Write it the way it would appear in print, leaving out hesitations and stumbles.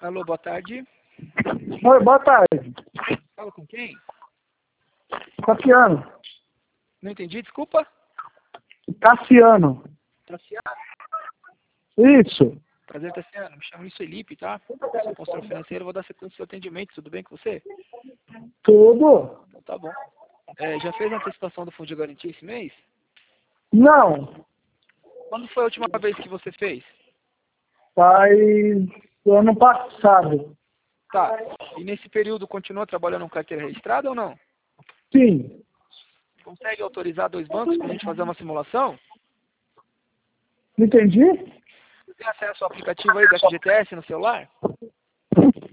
Alô, boa tarde. Oi, boa tarde. Fala com quem? Cassiano. Não entendi, desculpa. Cassiano. Tassiano. Isso. Prazer, Tassiano. Me chamo Luiz Felipe, tá? Eu sou consultor financeiro, vou dar sequência do seu atendimento. Tudo bem com você? Tudo? Então tá bom. Já fez a antecipação do fundo de garantia esse mês? Não. Quando foi a última vez que você fez? Faz ano passado. Tá. E nesse período continua trabalhando com carteira registrada ou não? Sim. Consegue autorizar 2 bancos para a gente fazer uma simulação? Entendi? Você tem acesso ao aplicativo aí da FGTS no celular?